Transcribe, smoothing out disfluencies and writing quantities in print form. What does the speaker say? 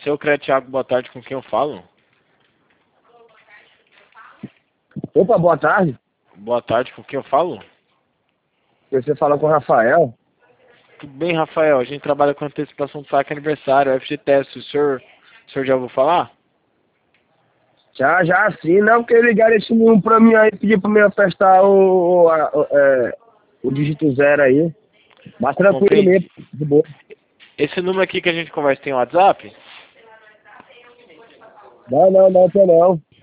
Seu Thiago, boa tarde, com quem eu falo? Opa, boa tarde. Boa tarde, com quem eu falo? Você fala com o Rafael. Tudo bem, Rafael? A gente trabalha com antecipação do saque aniversário, FGTS. O senhor já ouviu falar? Já sim, não, porque ligaram esse número pra mim aí, pedir pra mim apertar o dígito 0 aí. Mas tranquilo Comprei. mesmo, de boa. Esse número aqui que a gente conversa tem WhatsApp? Não, tem não.